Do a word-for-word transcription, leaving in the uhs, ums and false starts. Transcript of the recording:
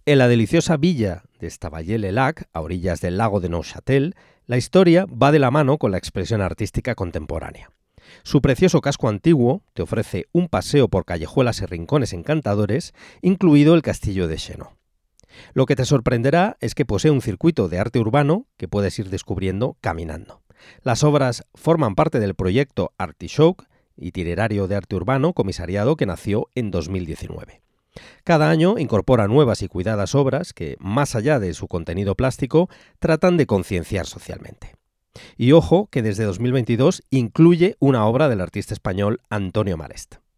En la deliciosa villa de Estavayer-le-Lac, a orillas del lago de Neuchâtel, la historia va de la mano con la expresión artística contemporánea. Su precioso casco antiguo te ofrece un paseo por callejuelas y rincones encantadores, incluido el castillo de Chéneau. Lo que te sorprenderá es que posee un circuito de arte urbano que puedes ir descubriendo caminando. Las obras forman parte del proyecto Artishock, itinerario de arte urbano comisariado que nació en dos mil diecinueve. Cada año incorpora nuevas y cuidadas obras que, más allá de su contenido plástico, tratan de concienciar socialmente. Y ojo que desde dos mil veintidós incluye una obra del artista español Antonio Marest.